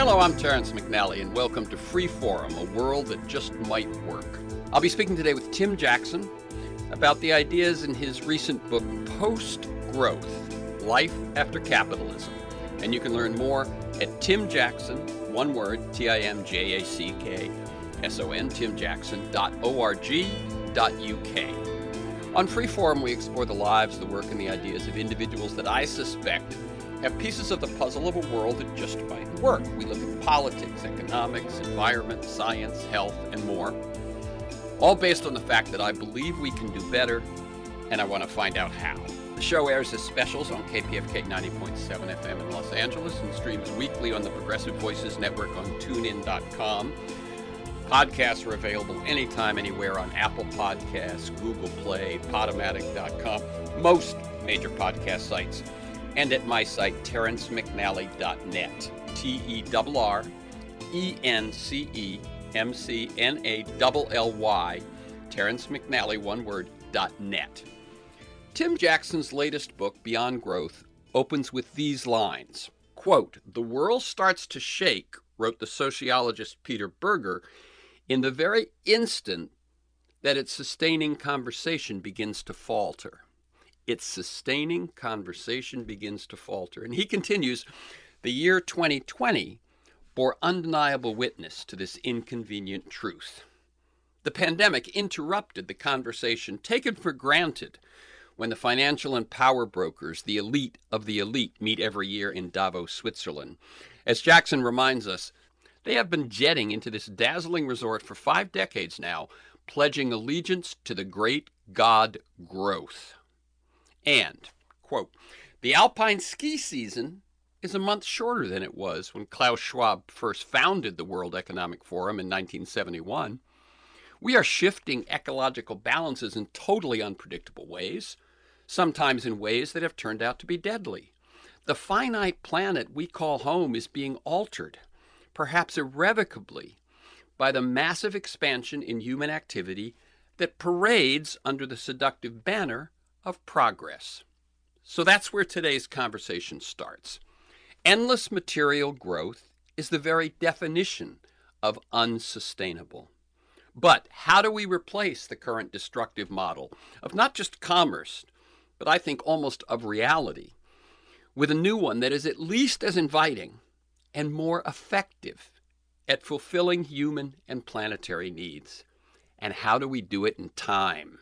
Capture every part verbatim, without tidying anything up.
Hello, I'm Terrence McNally, and welcome to Freeforum, a world that just might work. I'll be speaking today with Tim Jackson about the ideas in his recent book, Post-Growth, Life After Capitalism. And you can learn more at Tim Jackson, one word, T I M J A C K S O N, tim jackson dot org dot U K. On Freeforum, we explore the lives, the work, and the ideas of individuals that I suspect have pieces of the puzzle of a world that just might work. We look at politics, economics, environment, science, health, and more. All based on the fact that I believe we can do better, and I want to find out how. The show airs as specials on K P F K ninety point seven F M in Los Angeles and streams weekly on the Progressive Voices Network on tune in dot com. Podcasts are available anytime, anywhere on Apple Podcasts, Google Play, Podomatic dot com, most major podcast sites, and at my site, terrence mcnally dot net. T E R R E N C E M C N A L L Y, Terrence McNally, one word, dot net. Tim Jackson's latest book, Beyond Growth, opens with these lines. Quote, "The world starts to shake," wrote the sociologist Peter Berger, "in the very instant that its sustaining conversation begins to falter." Its sustaining conversation begins to falter. And he continues, "The year twenty twenty bore undeniable witness to this inconvenient truth. The pandemic interrupted the conversation taken for granted when the financial and power brokers, the elite of the elite, meet every year in Davos, Switzerland. As Jackson reminds us, they have been jetting into this dazzling resort for five decades now, pledging allegiance to the great god growth." And, quote, "The alpine ski season is a month shorter than it was when Klaus Schwab first founded the World Economic Forum in nineteen seventy-one. We are shifting ecological balances in totally unpredictable ways, sometimes in ways that have turned out to be deadly. The finite planet we call home is being altered, perhaps irrevocably, by the massive expansion in human activity that parades under the seductive banner of progress." So that's where today's conversation starts. Endless material growth is the very definition of unsustainable. But how do we replace the current destructive model of not just commerce, but I think almost of reality, with a new one that is at least as inviting and more effective at fulfilling human and planetary needs? And how do we do it in time?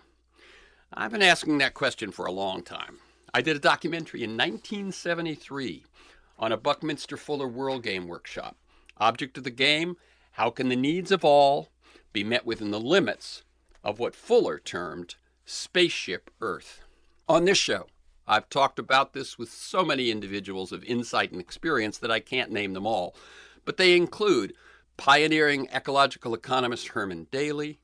I've been asking that question for a long time. I did a documentary in nineteen seventy-three on a Buckminster Fuller World Game workshop. Object of the game, how can the needs of all be met within the limits of what Fuller termed Spaceship Earth? On this show, I've talked about this with so many individuals of insight and experience that I can't name them all, but they include pioneering ecological economist Herman Daly,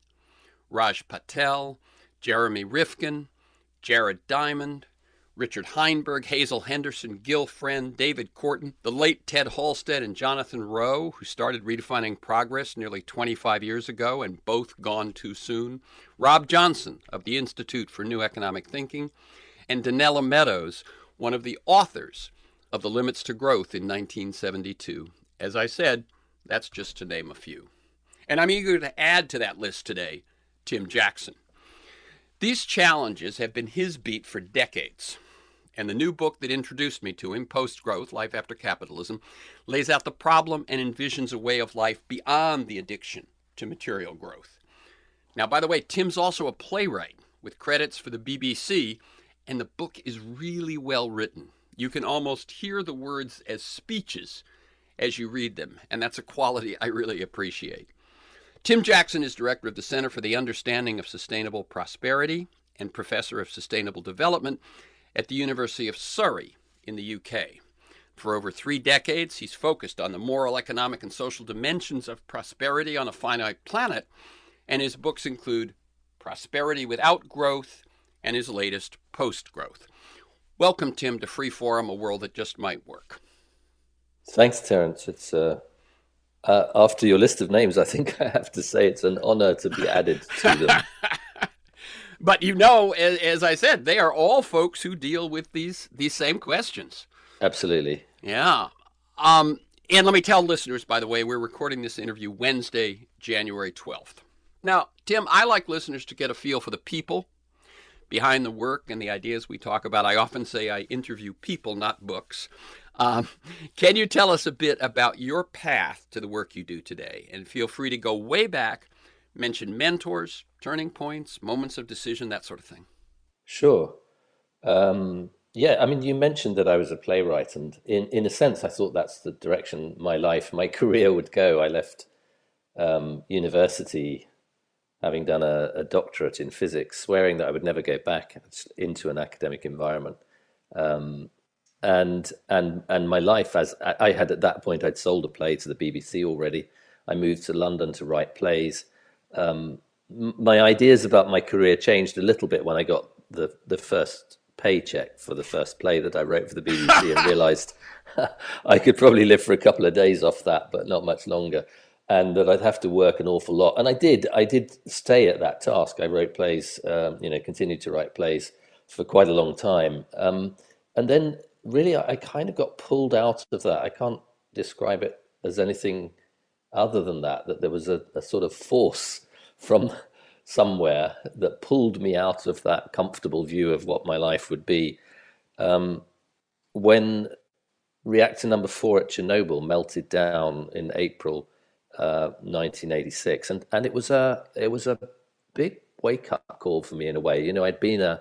Raj Patel, Jeremy Rifkin, Jared Diamond, Richard Heinberg, Hazel Henderson, Gil Friend, David Korten, the late Ted Halstead and Jonathan Rowe, who started Redefining Progress nearly twenty-five years ago and both gone too soon, Rob Johnson of the Institute for New Economic Thinking, and Donella Meadows, one of the authors of The Limits to Growth in nineteen seventy-two. As I said, that's just to name a few. And I'm eager to add to that list today Tim Jackson. These challenges have been his beat for decades. And the new book that introduced me to him, Post-Growth, Life After Capitalism, lays out the problem and envisions a way of life beyond the addiction to material growth. Now, by the way, Tim's also a playwright with credits for the B B C, and the book is really well written. You can almost hear the words as speeches as you read them, and that's a quality I really appreciate. Tim Jackson is director of the Center for the Understanding of Sustainable Prosperity and professor of sustainable development at the University of Surrey in the U K. For over three decades, he's focused on the moral, economic, and social dimensions of prosperity on a finite planet, and his books include Prosperity Without Growth and his latest, Post-Growth. Welcome, Tim, to Freeforum, a world that just might work. Thanks, Terrence. It's uh, uh, after your list of names, I think I have to say it's an honor to be added to them. But you know, as, as I said, they are all folks who deal with these these same questions. Absolutely. Yeah. Um, And let me tell listeners, by the way, we're recording this interview Wednesday, January twelfth. Now, Tim, I like listeners to get a feel for the people behind the work and the ideas we talk about. I often say I interview people, not books. Um, can you tell us a bit about your path to the work you do today? And feel free to go way back, mention mentors, turning points, moments of decision, that sort of thing. Sure. Um, yeah, I mean, you mentioned that I was a playwright, and in, in a sense, I thought that's the direction my life, my career would go. I left um, university having done a, a doctorate in physics, swearing that I would never go back into an academic environment. Um, and and and my life, as I had at that point, I'd sold a play to the B B C already. I moved to London to write plays. Um, my ideas about my career changed a little bit when I got the the first paycheck for the first play that I wrote for the B B C and realized I could probably live for a couple of days off that, but not much longer, and that I'd have to work an awful lot. And I did. I did stay at that task. I wrote plays, um, you know, continued to write plays for quite a long time. Um, and then really, I, I kind of got pulled out of that. I can't describe it as anything other than that, that there was a, a sort of force from somewhere that pulled me out of that comfortable view of what my life would be. Um, when reactor number four at Chernobyl melted down in April uh, nineteen eighty-six, and and it was a it was a big wake up call for me in a way. You know, I'd been a,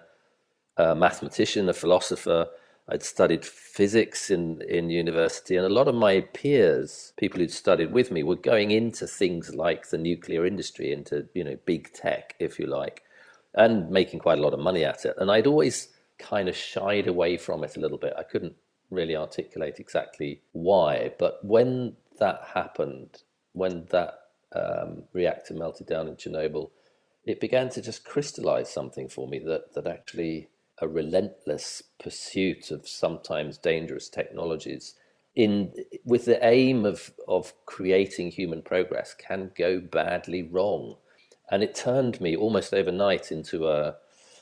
a mathematician, a philosopher. I'd studied physics in, in university, and a lot of my peers, people who'd studied with me, were going into things like the nuclear industry, into, you know, big tech, if you like, and making quite a lot of money at it. And I'd always kind of shied away from it a little bit. I couldn't really articulate exactly why, but when that happened, when that um, reactor melted down in Chernobyl, it began to just crystallize something for me that that actually a relentless pursuit of sometimes dangerous technologies in with the aim of of creating human progress can go badly wrong. And it turned me almost overnight into a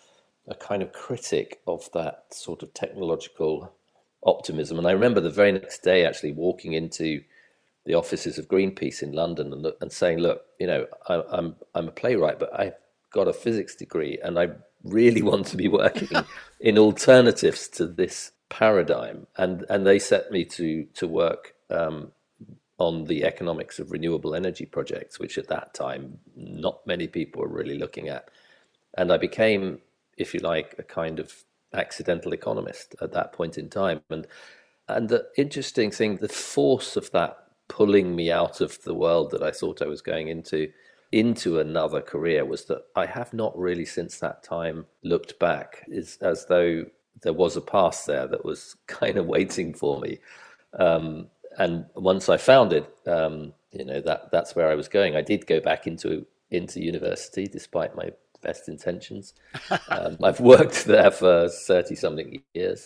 a kind of critic of that sort of technological optimism. And I remember the very next day actually walking into the offices of Greenpeace in London and, and saying, look, you know, I, I'm I'm a playwright, but I've got a physics degree and I really want to be working in alternatives to this paradigm. And and they set me to to work um, on the economics of renewable energy projects, which at that time not many people were really looking at. And I became, if you like, a kind of accidental economist at that point in time. And and the interesting thing, the force of that pulling me out of the world that I thought I was going into, into another career, was that I have not really since that time looked back. It's as though there was a past there that was kind of waiting for me. Um, and once I found it, um, you know, that that's where I was going. I did go back into into university despite my best intentions. Um, I've worked there for thirty something years,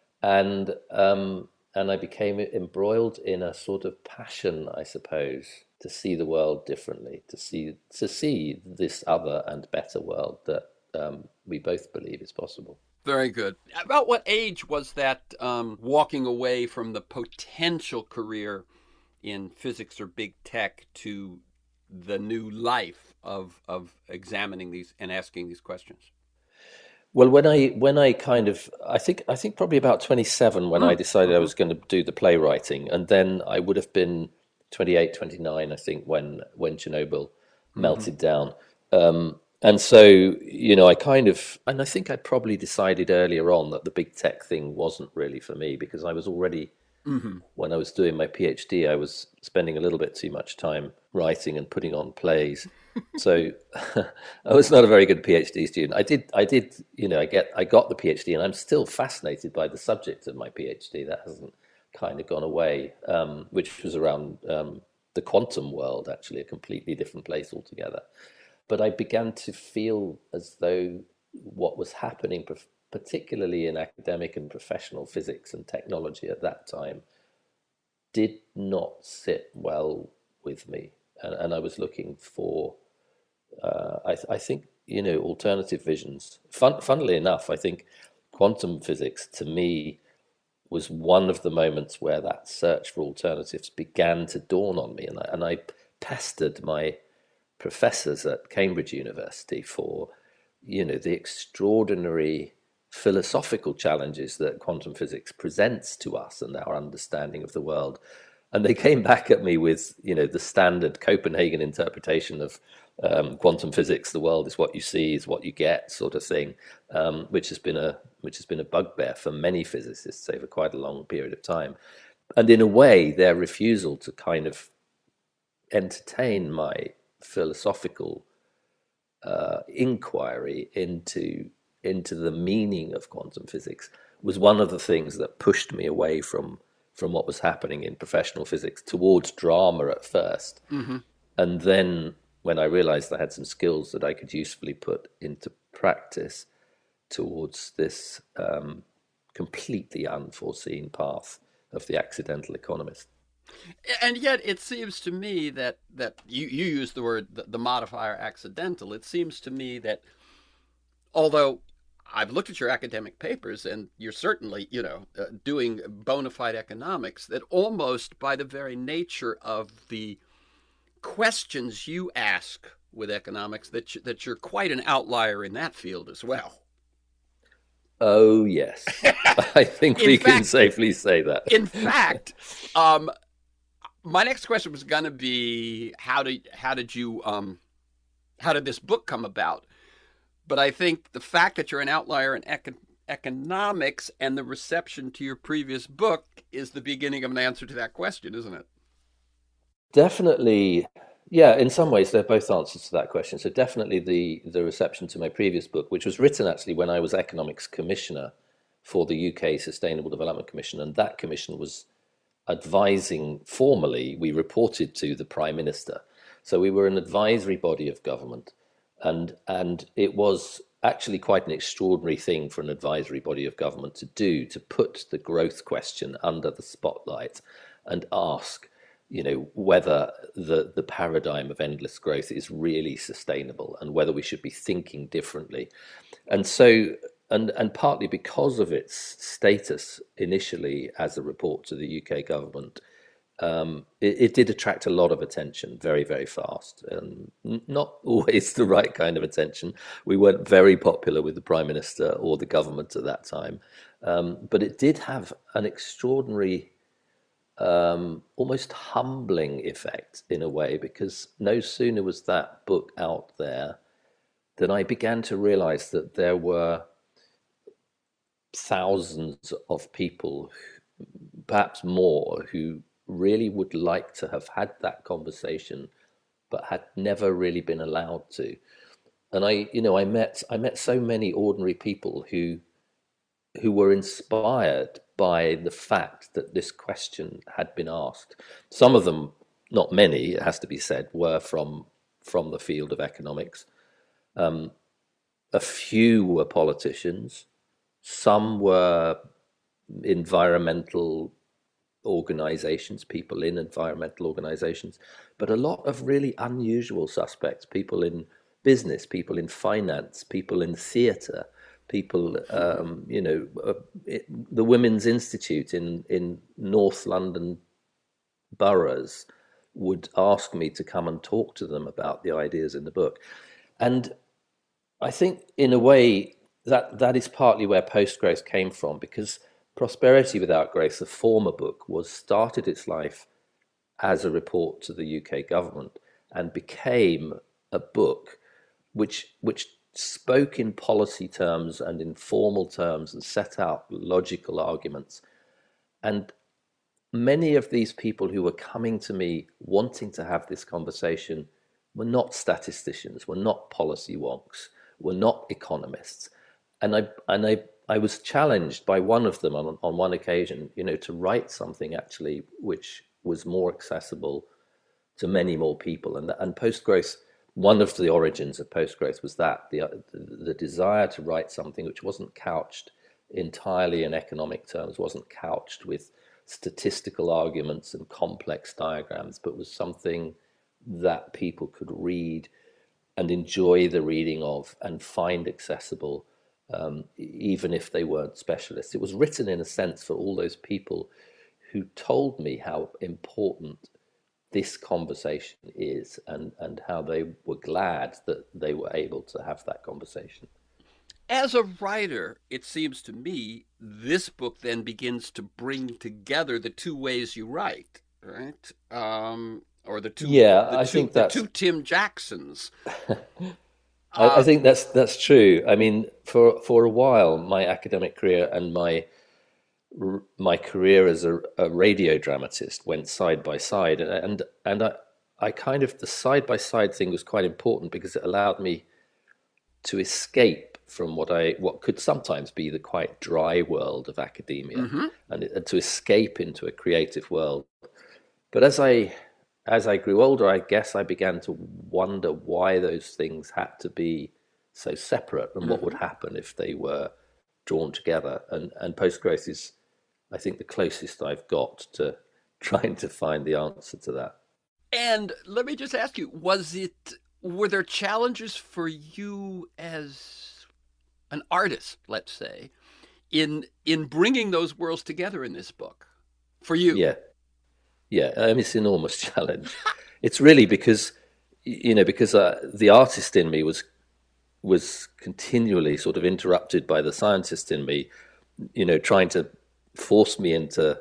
and um, and I became embroiled in a sort of passion, I suppose, to see the world differently, to see to see this other and better world that um, we both believe is possible. Very good. About what age was that um, walking away from the potential career in physics or big tech to the new life of of examining these and asking these questions? Well, when I when I kind of I think I think probably about twenty-seven when I Mm. decided I Mm-hmm. was going to do the playwriting, and then I would have been twenty-eight, twenty-nine, I think, when when Chernobyl Mm-hmm. melted down. Um, and so, you know, I kind of, and I think I probably decided earlier on that the big tech thing wasn't really for me, because I was already, Mm-hmm. when I was doing my PhD, I was spending a little bit too much time writing and putting on plays. So I was not a very good PhD student. I did, I did, you know, I get, I got the PhD, and I'm still fascinated by the subject of my PhD. That hasn't kind of gone away, um, which was around um, the quantum world, actually, a completely different place altogether. But I began to feel as though what was happening, particularly in academic and professional physics and technology at that time, did not sit well with me. And, and I was looking for, uh, I, I think, you know, alternative visions. Fun, funnily enough, I think quantum physics to me was one of the moments where that search for alternatives began to dawn on me. And I, and I pestered my professors at Cambridge University for, you know, the extraordinary philosophical challenges that quantum physics presents to us and our understanding of the world. And they came back at me with, you know, the standard Copenhagen interpretation of um, quantum physics: the world is what you see, is what you get, sort of thing, um, which has been a which has been a bugbear for many physicists over quite a long period of time. And in a way, their refusal to kind of entertain my philosophical uh, inquiry into into the meaning of quantum physics was one of the things that pushed me away from from what was happening in professional physics towards drama at first. Mm-hmm. And then when I realized I had some skills that I could usefully put into practice towards this um, completely unforeseen path of the accidental economist. And yet, it seems to me that that you you use the word the, the modifier accidental. It seems to me that although I've looked at your academic papers, and you're certainly, you know, uh, doing bona fide economics, that almost by the very nature of the questions you ask with economics, that you, that you're quite an outlier in that field as well. Oh, yes. I think in we can fact, safely say that. in fact, um, my next question was going to be how did how did you um, how did this book come about? But I think the fact that you're an outlier in econ- economics and the reception to your previous book is the beginning of an answer to that question, isn't it? Definitely, yeah, in some ways they're both answers to that question. So definitely the the reception to my previous book, which was written actually when I was economics commissioner for the U K Sustainable Development Commission, and that commission was advising formally, we reported to the Prime Minister. So we were an advisory body of government, and and it was actually quite an extraordinary thing for an advisory body of government to do, to put the growth question under the spotlight and ask, you know, whether the the paradigm of endless growth is really sustainable and whether we should be thinking differently. And so, and and partly because of its status initially as a report to the U K government, um, it, it did attract a lot of attention very, very fast, and not always the right kind of attention. We weren't very popular with the Prime Minister or the government at that time, um, but it did have an extraordinary, um, almost humbling effect in a way, because no sooner was that book out there than I began to realize that there were thousands of people, perhaps more, who really would like to have had that conversation, but had never really been allowed to. And I, you know, I met I met so many ordinary people who who were inspired by the fact that this question had been asked. Some of them, not many, it has to be said, were from from the field of economics. Um, a few were politicians. Some were environmental organizations, people in environmental organizations, but a lot of really unusual suspects, people in business, people in finance, people in theatre, people, um, you know, uh, it, the Women's Institute in, in North London boroughs would ask me to come and talk to them about the ideas in the book. And I think, in a way, that that is partly where post-growth came from, because Prosperity Without Growth, the former book, was started its life as a report to the U K government and became a book which which spoke in policy terms and in formal terms and set out logical arguments. And many of these people who were coming to me wanting to have this conversation were not statisticians, were not policy wonks, were not economists. And I and I I was challenged by one of them on, on one occasion, you know, to write something actually which was more accessible to many more people. And and post growth, one of the origins of post growth was that the the desire to write something which wasn't couched entirely in economic terms, wasn't couched with statistical arguments and complex diagrams, but was something that people could read and enjoy the reading of and find accessible, um, even if they weren't specialists. It was written in a sense for all those people who told me how important this conversation is, and, and how they were glad that they were able to have that conversation. As a writer, it seems to me this book then begins to bring together the two ways you write, right? Um, or the two, Yeah, the I two, think the that's two Tim Jacksons. I, I Uh, think that's that's true. I mean, for for a while, my academic career and my my career as a, a radio dramatist went side by side, and and, and I, I kind of the side by side thing was quite important because it allowed me to escape from what I what could sometimes be the quite dry world of academia, mhm. and, and to escape into a creative world. But as I as I grew older, I guess I began to wonder why those things had to be so separate, and what would Hmm. happen if they were drawn together. And and post growth is, I think, the closest I've got to trying to find the answer to that. And let me just ask you, was it, were there challenges for you as an artist, let's say, in in bringing those worlds together in this book for you? Yeah, yeah. I mean, it's an enormous challenge. It's really because, you know, because uh, the artist in me was was continually sort of interrupted by the scientist in me, you know, trying to force me into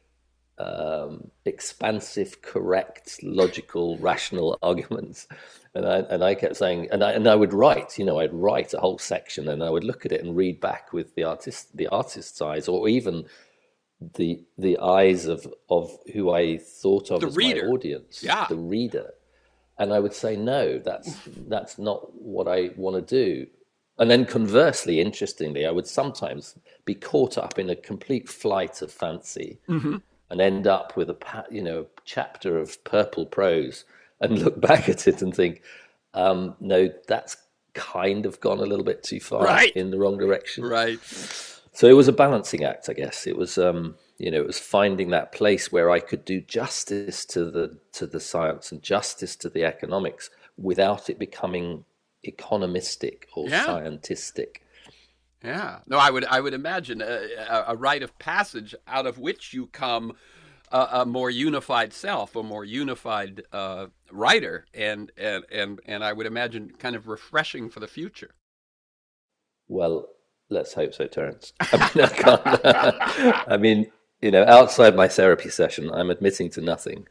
um, expansive, correct, logical, rational arguments. And I and I kept saying, and I and I would write, you know, I'd write a whole section, and I would look at it and read back with the artist, the artist's eyes, or even the the eyes of of who I thought of The as my reader. audience, Yeah. the reader. And I would say, no, that's that's not what I want to do. And then conversely, interestingly, I would sometimes be caught up in a complete flight of fancy Hmm. and end up with a you know chapter of purple prose and look back at it and think, um, no, that's kind of gone a little bit too far Right. in the wrong direction. Right. So it was a balancing act, I guess. It was, um, you know, it was finding that place where I could do justice to the to the science and justice to the economics without it becoming economistic or Yeah. scientistic. Yeah. No, I would I would imagine a, a, a rite of passage out of which you come a, a more unified self, a more unified uh, writer, and, and and and I would imagine kind of refreshing for the future. Well, let's hope so, Terence. I mean, I can't. I mean, you know, outside my therapy session, I'm admitting to nothing.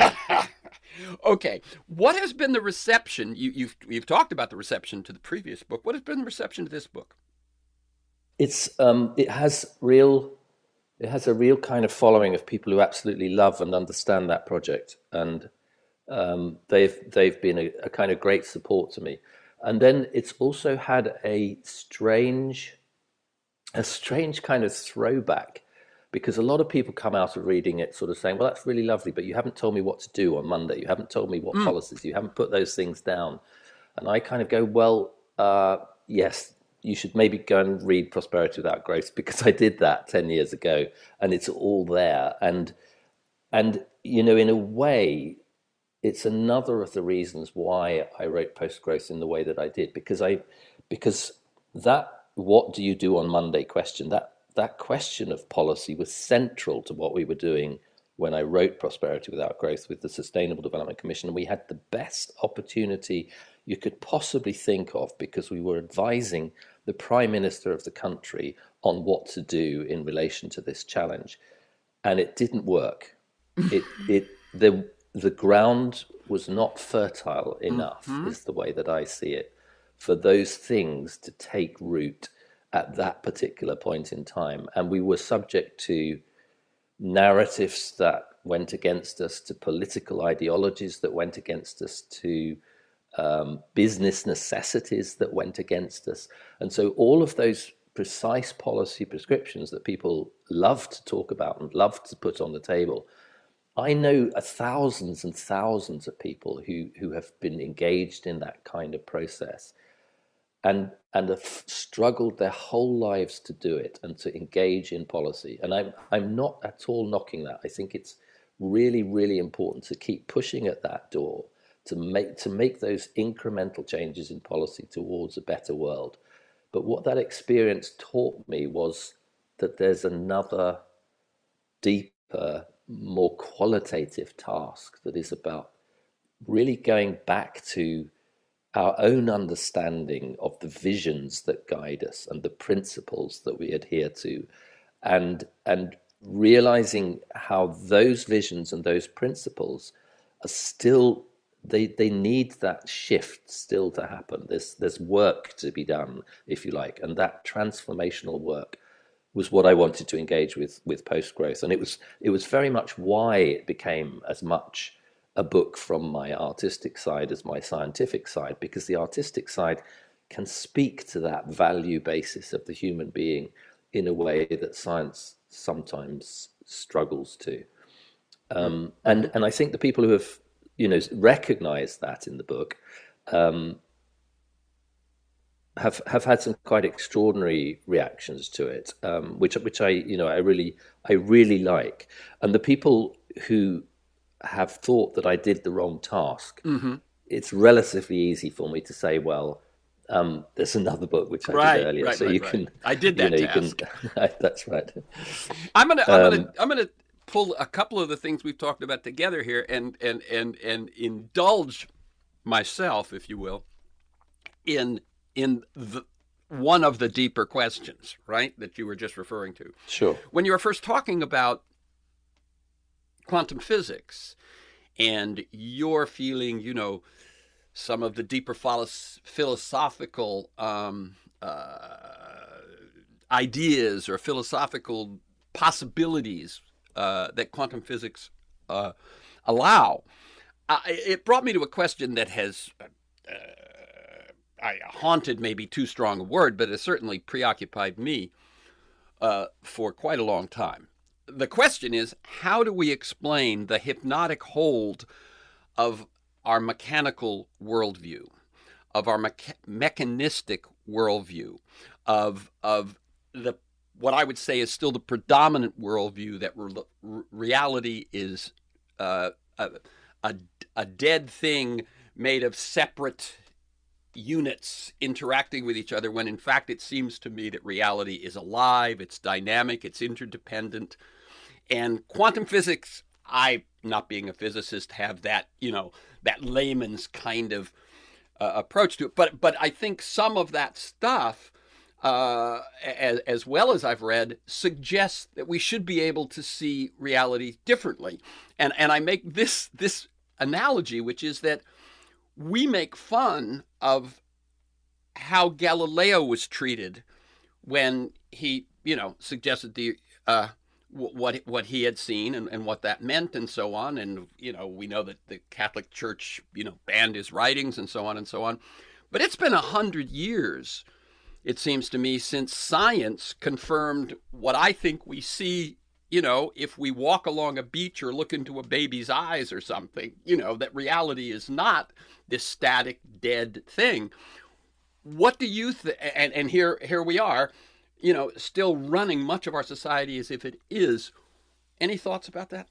Okay, what has been the reception? You, you've you've talked about the reception to the previous book. What has been the reception to this book? It's um, it has real, it has a real kind of following of people who absolutely love and understand that project, and um, they've they've been a, a kind of great support to me. And then it's also had a strange a strange kind of throwback, because a lot of people come out of reading it sort of saying, well, that's really lovely, but you haven't told me what to do on Monday. You haven't told me what Mm. policies, you haven't put those things down. And I kind of go, well, uh, yes, you should maybe go and read Prosperity Without Growth, because I did that ten years ago and it's all there. And, and, you know, in a way, it's another of the reasons why I wrote Post Growth in the way that I did, because I, because that what do you do on Monday question, that that question of policy was central to what we were doing when I wrote Prosperity Without Growth with the Sustainable Development Commission. And we had the best opportunity you could possibly think of, because we were advising the Prime Minister of the country on what to do in relation to this challenge. And it didn't work. It it the the ground was not fertile enough, Hmm. is the way that I see it, for those things to take root at that particular point in time. And we were subject to narratives that went against us, to political ideologies that went against us, to um, business necessities that went against us. And so all of those precise policy prescriptions that people love to talk about and love to put on the table, I know thousands and thousands of people who, who have been engaged in that kind of process, and and have struggled their whole lives to do it and to engage in policy. And I'm I'm not at all knocking that. I think it's really, really important to keep pushing at that door, to make to make those incremental changes in policy towards a better world. But what that experience taught me was that there's another deeper, more qualitative task that is about really going back to our own understanding of the visions that guide us and the principles that we adhere to, and and realizing how those visions and those principles are still, they they need that shift still to happen. There's there's work to be done, if you like, and that transformational work was what I wanted to engage with with post growth, and it was it was very much why it became as much a book from my artistic side as my scientific side, because the artistic side can speak to that value basis of the human being in a way that science sometimes struggles to. Um, Mm-hmm. and and I think the people who have, you know, recognized that in the book um, have have had some quite extraordinary reactions to it, um, which which I you know I really I really like. And the people who have thought that I did the wrong task, Mm-hmm. it's relatively easy for me to say, well, um, there's another book which I did Right, earlier, right, so right, you right. can, I did you that know, you can. task. That's right. I'm gonna, I'm gonna, Um, I'm gonna pull a couple of the things we've talked about together here, and and and and indulge myself, if you will, in in the one of the deeper questions, right, that you were just referring to. sure. When you were first talking about quantum physics and your feeling, you know, some of the deeper philosophical um, uh, ideas or philosophical possibilities uh, that quantum physics uh, allow, uh, it brought me to a question that has uh, I, haunted, maybe too strong a word, but has certainly preoccupied me uh, for quite a long time. The question is, how do we explain the hypnotic hold of our mechanical worldview, of our mecha- mechanistic worldview, of of the what I would say is still the predominant worldview that re- reality is uh, a, a, a dead thing made of separate units interacting with each other, when in fact it seems to me that reality is alive, it's dynamic, it's interdependent. And quantum physics, I, not being a physicist, have that, you know, that layman's kind of uh, approach to it. But but I think some of that stuff, uh, as, as well as I've read, suggests that we should be able to see reality differently. And and I make this this analogy, which is that we make fun of how Galileo was treated when he, you know, suggested the uh, what what he had seen, and, and what that meant, and so on. And you know, we know that the Catholic Church, you know, banned his writings, and so on and so on. But it's been a hundred years, it seems to me, since science confirmed what I think we see. You know, if we walk along a beach or look into a baby's eyes or something, you know, that reality is not this static, dead thing. What do you think? And, and here, here we are, you know, still running much of our society as if it is. Any thoughts about that?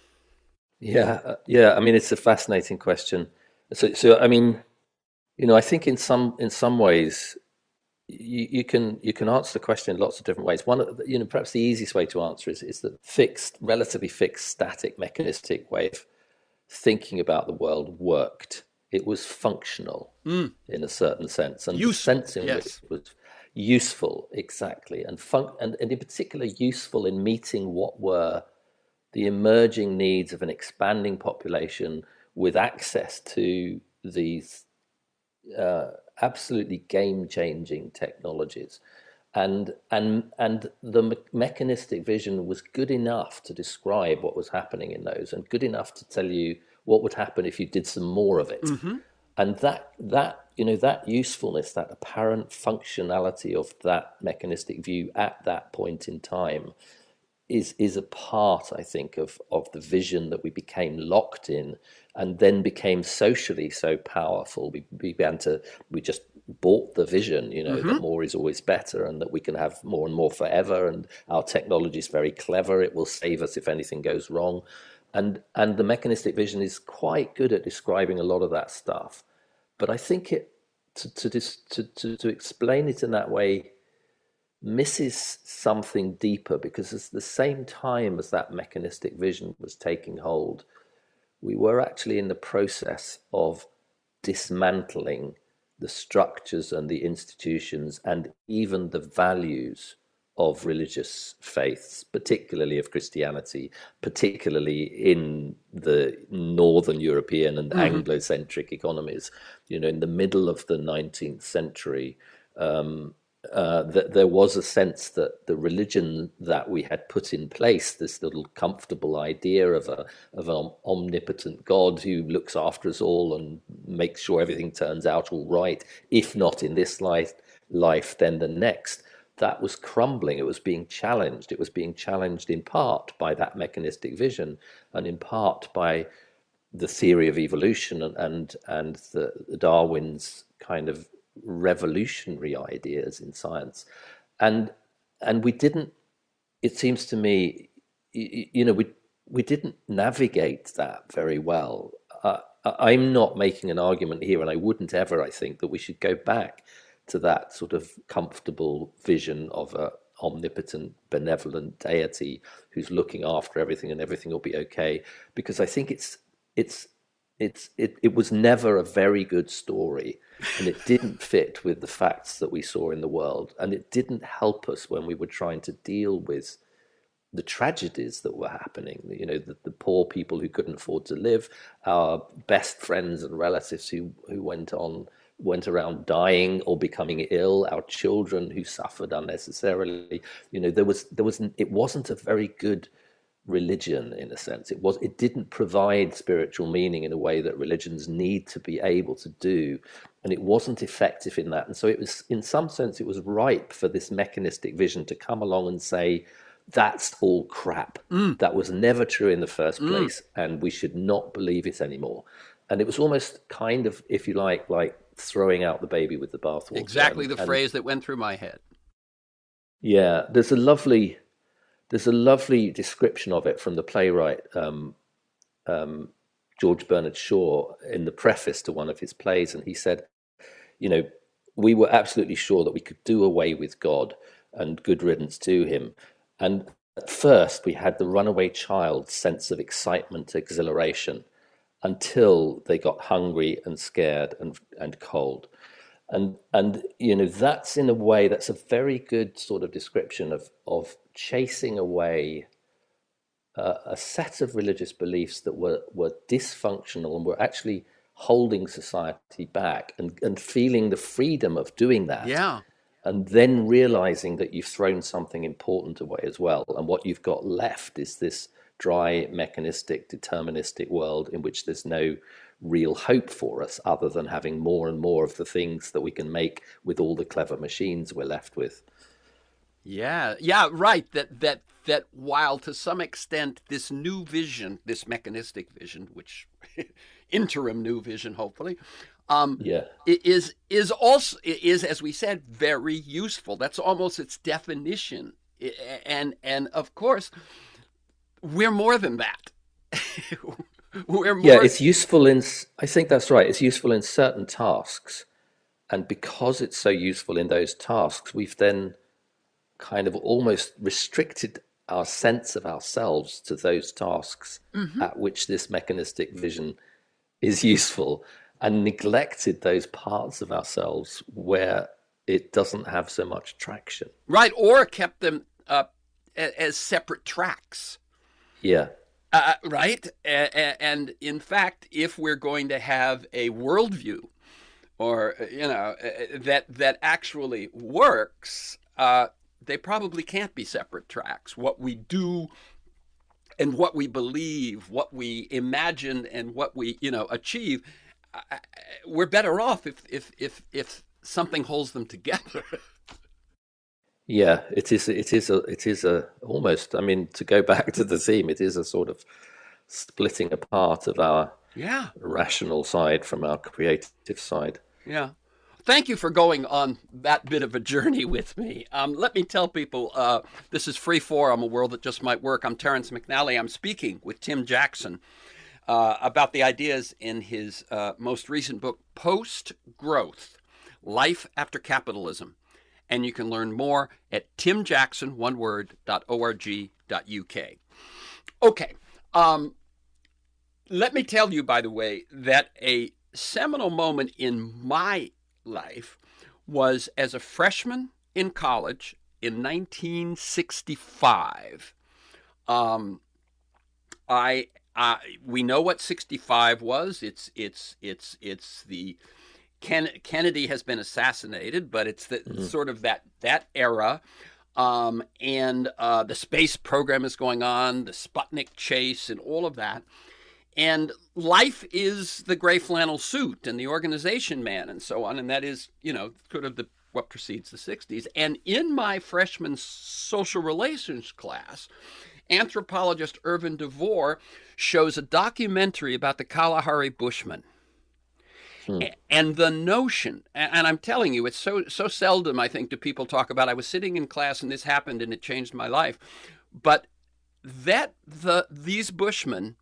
Yeah, uh, yeah. I mean, it's a fascinating question. So, so I mean, you know, I think in some in some ways you, you can you can answer the question in lots of different ways. One, of the- you know, perhaps the easiest way to answer is is the fixed, relatively fixed, static, mechanistic way of thinking about the world worked. It was functional Mm, in a certain sense, and the useful, sense in which yes. it was useful, exactly, and fun- and, and in particular useful in meeting what were the emerging needs of an expanding population with access to these uh, absolutely game-changing technologies. And and and the me- mechanistic vision was good enough to describe what was happening in those, and good enough to tell you what would happen if you did some more of it. Mm-hmm. And that that you know that usefulness, that apparent functionality of that mechanistic view at that point in time, is is a part, I think, of of the vision that we became locked in, and then became socially so powerful. We, we began to we just bought the vision, you know, that Mm-hmm. more is always better, and that we can have more and more forever, and our technology is very clever. It will save us if anything goes wrong, and and the mechanistic vision is quite good at describing a lot of that stuff. But I think it to to, dis, to to to explain it in that way misses something deeper, because at the same time as that mechanistic vision was taking hold, we were actually in the process of dismantling the structures and the institutions and even the values of religious faiths, particularly of Christianity, particularly in the Northern European and Hmm. Anglo-centric economies. You know, in the middle of the nineteenth century, um, uh, that there was a sense that the religion that we had put in place, this little comfortable idea of a of an omnipotent God who looks after us all and makes sure everything turns out all right, if not in this life, life then the next, that was crumbling. It was being challenged. It was being challenged in part by that mechanistic vision, and in part by the theory of evolution and and, and the, the Darwin's kind of revolutionary ideas in science, and and we didn't. It seems to me, you, you know, we we didn't navigate that very well. Uh, I'm not making an argument here, and I wouldn't ever. I think that we should go back to that sort of comfortable vision of a omnipotent, benevolent deity who's looking after everything and everything will be okay. Because I think it's it's it's it, it was never a very good story, and it didn't fit with the facts that we saw in the world, and it didn't help us when we were trying to deal with the tragedies that were happening. You know, the, the poor people who couldn't afford to live, our best friends and relatives who who went on went around dying or becoming ill, our children who suffered unnecessarily. You know, there was there was it wasn't a very good religion in a sense. It was it didn't provide spiritual meaning in a way that religions need to be able to do, and it wasn't effective in that. And so it was, in some sense, it was ripe for this mechanistic vision to come along and say, that's all crap. Mm. That was never true in the first Mm. place, and we should not believe it anymore. And it was almost kind of, if you like, like throwing out the baby with the bathwater. Exactly And, the and phrase that went through my head. yeah, there's a lovely there's a lovely description of it from the playwright um, um, George Bernard Shaw in the preface to one of his plays, and he said, you know, we were absolutely sure that we could do away with God and good riddance to him. And at first, we had the runaway child's sense of excitement, exhilaration, until they got hungry and scared and and cold. And and you know, that's in a way that's a very good sort of description of of chasing away uh, a set of religious beliefs that were were dysfunctional and were actually holding society back, and, and feeling the freedom of doing that, Yeah. and then realizing that you've thrown something important away as well. And what you've got left is this dry, mechanistic, deterministic world in which there's no real hope for us other than having more and more of the things that we can make with all the clever machines we're left with. Yeah. Yeah, right. That that that while to some extent this new vision, this mechanistic vision, which interim new vision, hopefully, um, Yeah. is is also is, as we said, very useful. That's almost its definition. And and of course, we're more than that. We're Yeah, more. it's useful in, I think that's right. It's useful in certain tasks. And because it's so useful in those tasks, we've then kind of almost restricted our sense of ourselves to those tasks Mhm. at which this mechanistic vision is useful, and neglected those parts of ourselves where it doesn't have so much traction. Right, or kept them uh, as separate tracks. Yeah. Uh, right? And in fact, if we're going to have a worldview, or you know, that that actually works, uh, they probably can't be separate tracks. What we do and what we believe, what we imagine, and what we you know achieve, uh, we're better off if if if if something holds them together. Yeah, it is. It is a. It is a almost. I mean, to go back to the theme, it is a sort of splitting apart of our Yeah, rational side from our creative side. yeah. Thank you for going on that bit of a journey with me. Um, let me tell people uh, this is Free Forum, a world that just might work. I'm Terrence McNally. I'm speaking with Tim Jackson uh, about the ideas in his uh, most recent book, Post Growth: Life After Capitalism. And you can learn more at tim jackson one word dot org dot uk. Okay. Um, let me tell you, by the way, that a seminal moment in my life was as a freshman in college in nineteen sixty-five. Um, I, I we know what sixty-five was. It's it's it's it's the Ken, Kennedy has been assassinated, but it's the Mm. sort of that that era. Um, and uh, the space program is going on, the Sputnik chase, and all of that. And life is the gray flannel suit and the organization man and so on. And that is, you know, sort of the what precedes the sixties. And in my freshman social relations class, anthropologist Irvin DeVore shows a documentary about the Kalahari Bushmen. Mm. And the notion, and I'm telling you, it's so so seldom, I think, do people talk about, I was sitting in class and this happened and it changed my life. But that the these Bushmen,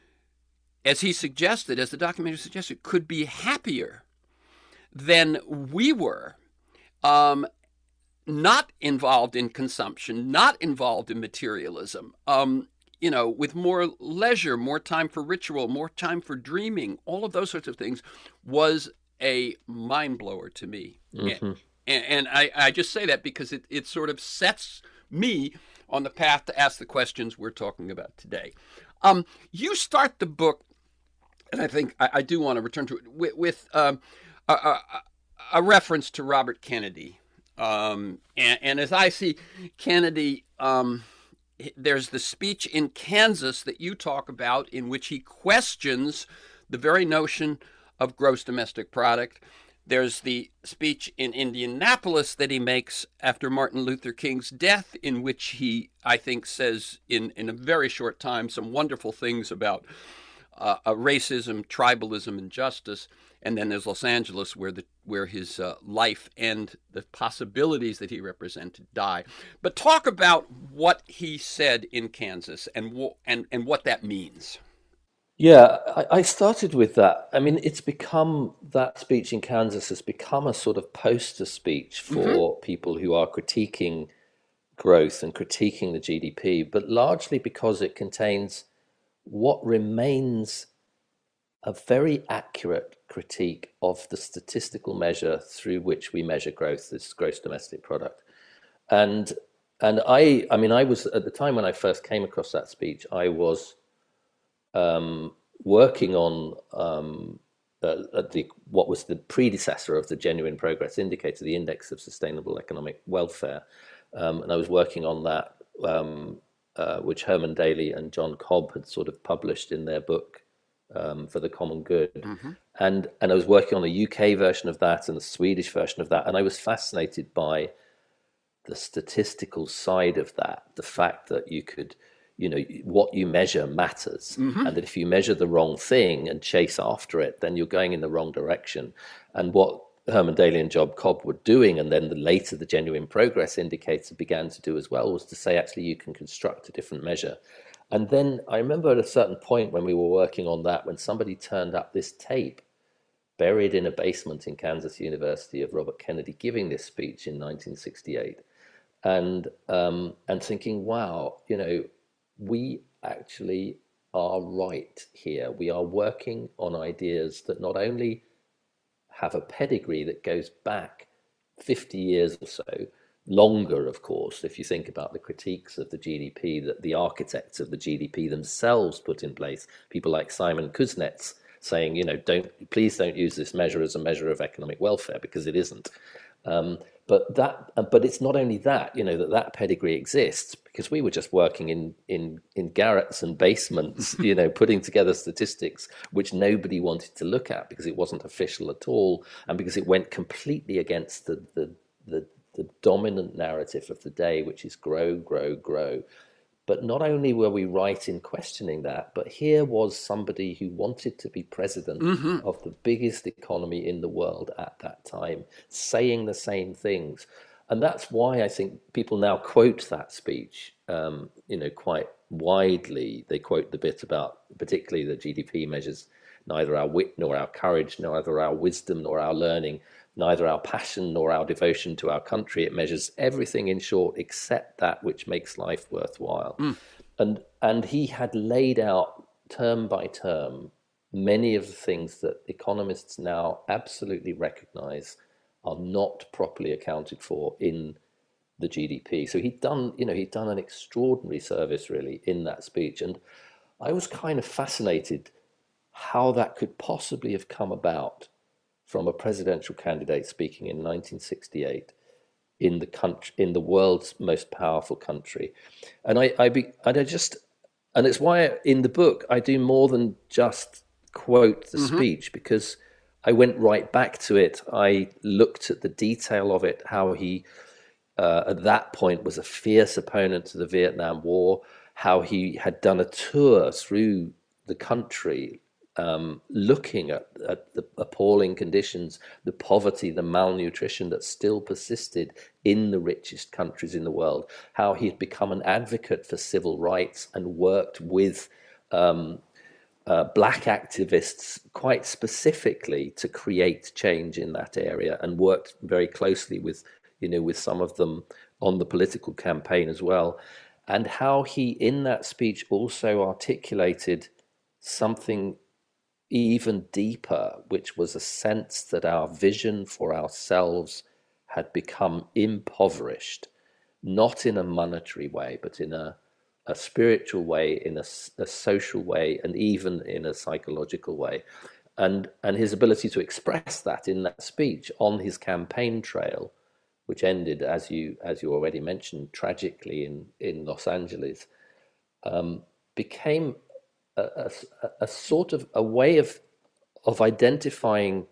as he suggested, as the documentary suggested, could be happier than we were, um, not involved in consumption, not involved in materialism, um, you know, with more leisure, more time for ritual, more time for dreaming, all of those sorts of things, was a mind blower to me. Mm-hmm. And, and I, I just say that because it, it sort of sets me on the path to ask the questions we're talking about today. Um, you start the book, and I think I, I do want to return to it, with, with um, a, a, a reference to Robert Kennedy. Um, and, and as I see Kennedy, um, there's the speech in Kansas that you talk about in which he questions the very notion of gross domestic product. There's the speech in Indianapolis that he makes after Martin Luther King's death, in which he, I think, says in, in a very short time some wonderful things about uh, racism, tribalism, and justice. And then there's Los Angeles, where the where his uh, life and the possibilities that he represented die. But talk about what he said in Kansas and wh- and and what that means. Yeah, I, I started with that. I mean, it's become that speech in Kansas has become a sort of poster speech for Mm-hmm. people who are critiquing growth and critiquing the G D P, but largely because it contains what remains a very accurate critique of the statistical measure through which we measure growth, this gross domestic product. And and I I mean I was at the time when I first came across that speech, I was um, working on um, uh, at the what was the predecessor of the Genuine Progress Indicator, the Index of Sustainable Economic Welfare, um, and I was working on that, um, uh, which Herman Daly and John Cobb had sort of published in their book um, For the Common Good, Mm-hmm. and and I was working on a U K version of that and a Swedish version of that, and I was fascinated by the statistical side of that, the fact that you could, you know, what you measure matters, Mm-hmm. and that if you measure the wrong thing and chase after it, then you're going in the wrong direction. And what Herman Daly and Job Cobb were doing, and then the later the Genuine Progress Indicator began to do as well, was to say actually you can construct a different measure. And then I remember at a certain point when we were working on that, when somebody turned up this tape buried in a basement in Kansas University of Robert Kennedy giving this speech in nineteen sixty-eight, and um, and thinking, wow, you know, we actually are right here. We are working on ideas that not only have a pedigree that goes back fifty years or so, longer, of course, if you think about the critiques of the G D P that the architects of the G D P themselves put in place, people like Simon Kuznets saying, you know, don't please don't use this measure as a measure of economic welfare, because it isn't. Um, but that, but it's not only that, you know, that that pedigree exists, because we were just working in in in garrets and basements, you know, putting together statistics which nobody wanted to look at because it wasn't official at all, and because it went completely against the the the, the dominant narrative of the day, which is grow, grow, grow. But not only were we right in questioning that, but here was somebody who wanted to be president Mm-hmm. of the biggest economy in the world at that time, saying the same things. And that's why I think people now quote that speech, um, you know, quite widely. They quote the bit about particularly the G D P measures neither our wit nor our courage, neither our wisdom nor our learning, neither our passion nor our devotion to our country. It measures everything, in short, except that which makes life worthwhile. Mm. And and he had laid out term by term many of the things that economists now absolutely recognize are not properly accounted for in the G D P. So he'd done, you know, he'd done an extraordinary service really in that speech. And I was kind of fascinated how that could possibly have come about from a presidential candidate speaking in nineteen sixty-eight in the country, in the world's most powerful country. And I, I be, and I just, and it's why in the book I do more than just quote the Mm-hmm. speech, because I went right back to it. I looked at the detail of it, how he uh, at that point was a fierce opponent to the Vietnam War, how he had done a tour through the country, um, looking at, at the appalling conditions, the poverty, the malnutrition that still persisted in the richest countries in the world, how he had become an advocate for civil rights and worked with um, uh, black activists quite specifically to create change in that area, and worked very closely with, you know, with some of them on the political campaign as well. And how he, in that speech, also articulated something even deeper, which was a sense that our vision for ourselves had become impoverished, not in a monetary way, but in a, a spiritual way, in a, a social way, and even in a psychological way. And, and his ability to express that in that speech on his campaign trail, which ended, as you as you already mentioned, tragically in, in Los Angeles, um, became a, a, a sort of a way of of identifying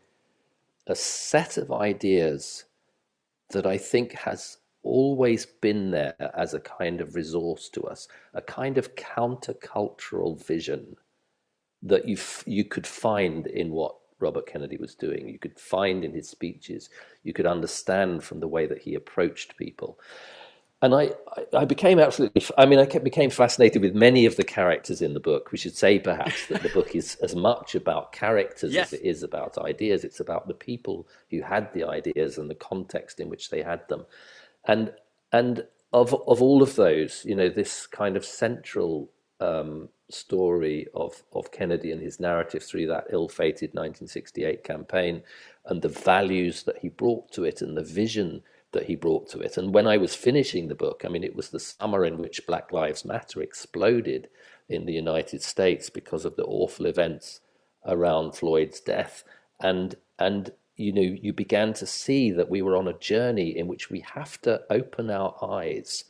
a set of ideas that I think has always been there as a kind of resource to us, a kind of countercultural vision that you f- you could find in what Robert Kennedy was doing. You could find in his speeches. You could understand from the way that he approached people. And I, I became absolutely, I mean, I became fascinated with many of the characters in the book. We should say perhaps that the book is as much about characters as Yes. it is about ideas. It's about the people who had the ideas and the context in which they had them. And and of of all of those, you know, this kind of central um, story of of Kennedy and his narrative through that ill-fated nineteen sixty-eight campaign, and the values that he brought to it, and the vision that he brought to it. And when I was finishing the book, I mean, it was the summer in which Black Lives Matter exploded in the United States because of the awful events around Floyd's death. And and you know, you began to see that we were on a journey in which we have to open our eyes,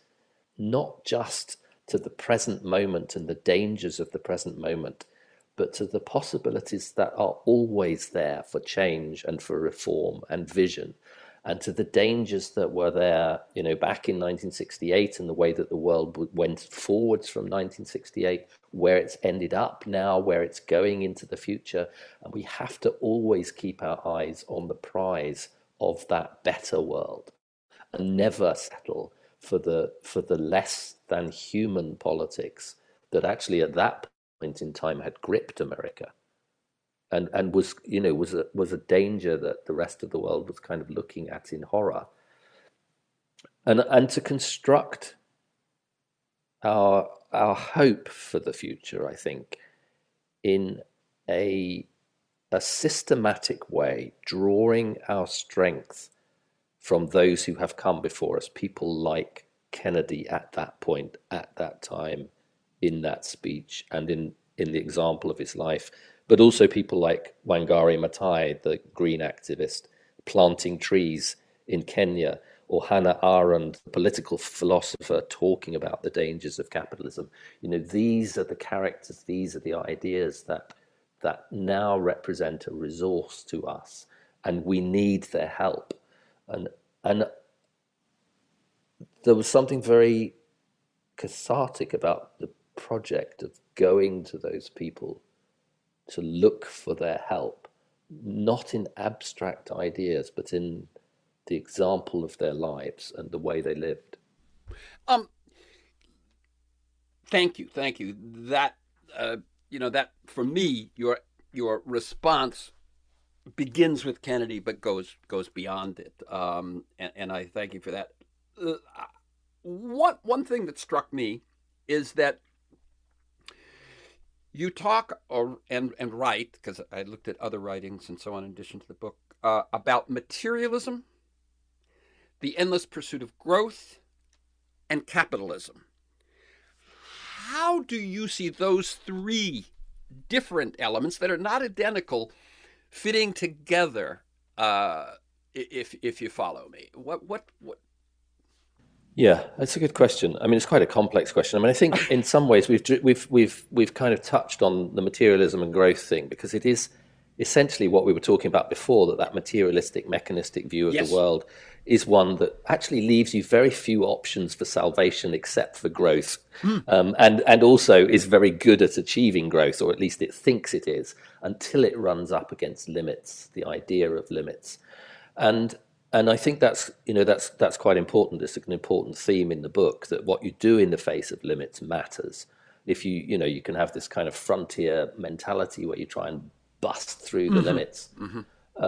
not just to the present moment and the dangers of the present moment, but to the possibilities that are always there for change and for reform and vision, and to the dangers that were there, you know, back in nineteen sixty-eight, and the way that the world went forwards from nineteen sixty-eight, where it's ended up now, where it's going into the future. And we have to always keep our eyes on the prize of that better world, and never settle for the for the less than human politics that actually at that point in time had gripped America, and and was, you know, was a was a danger that the rest of the world was kind of looking at in horror. And and to construct our our hope for the future, I think, in a a systematic way, drawing our strength from those who have come before us, people like Kennedy at that point, at that time, in that speech, and in, in the example of his life, but also people like Wangari Maathai, the green activist, planting trees in Kenya, or Hannah Arendt, the political philosopher, talking about the dangers of capitalism. You know, these are the characters, these are the ideas that that now represent a resource to us, and we need their help. And and there was something very cathartic about the project of going to those people to look for their help, not in abstract ideas, but in the example of their lives and the way they lived. Um, Thank you, thank you. That uh, you know that for me, your your response begins with Kennedy but goes goes beyond it, um, and, and I thank you for that. Uh, one one thing that struck me is that you talk or and and write, because I looked at other writings and so on in addition to the book, uh, about materialism, the endless pursuit of growth, and capitalism. How do you see those three different elements that are not identical fitting together? Uh, if if you follow me, what what what? Yeah, that's a good question. I mean, it's quite a complex question. I mean, I think in some ways we've we've we've we've kind of touched on the materialism and growth thing because it is essentially what we were talking about before, that that materialistic, mechanistic view of the Yes. world is one that actually leaves you very few options for salvation except for growth, Hmm. um, and and also is very good at achieving growth, or at least it thinks it is, until it runs up against limits, the idea of limits. And and I think that's you know that's that's quite important. It's an important theme in the book, that what you do in the face of limits matters. If you you know you can have this kind of frontier mentality where you try and bust through the Mm-hmm. limits, Mm-hmm.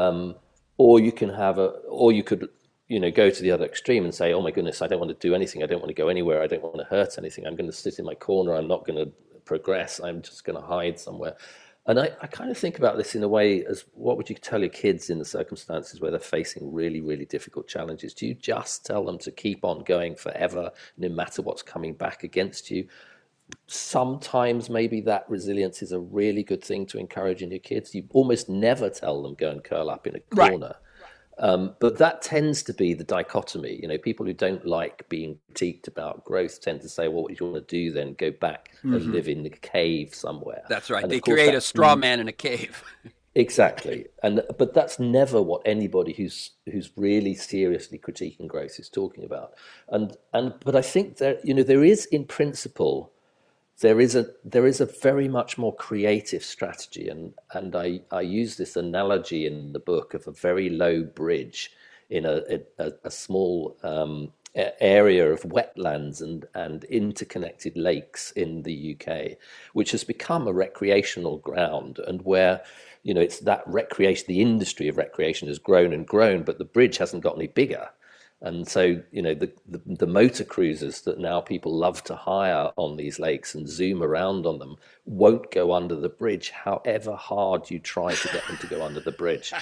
or you can have a or you could you know go to the other extreme and say, oh my goodness, I don't want to do anything, I don't want to go anywhere, I don't want to hurt anything, I'm going to sit in my corner, I'm not going to progress, I'm just going to hide somewhere. And I, I kind of think about this in a way as, what would you tell your kids in the circumstances where they're facing really, really difficult challenges? Do you just tell them to keep on going forever, no matter what's coming back against you? Sometimes maybe that resilience is a really good thing to encourage in your kids. You almost never tell them go and curl up in a Right. corner. Um, but that tends to be the dichotomy. You know, people who don't like being critiqued about growth tend to say, well, what do you want to do then? Go back and Mm-hmm. live in the cave somewhere. That's right. And They of course, create a that's straw man in a cave. exactly. And but that's never what anybody who's who's really seriously critiquing growth is talking about. And and but I think that, you know, there is in principle there is a there is a very much more creative strategy, and and I I use this analogy in the book of a very low bridge in a a, a small um, area of wetlands and and interconnected lakes in the U K, which has become a recreational ground, and where you know it's that recreation, the industry of recreation has grown and grown, but the bridge hasn't got any bigger. And so, you know, the, the, the motor cruisers that now people love to hire on these lakes and zoom around on them won't go under the bridge, however hard you try to get them to go under the bridge.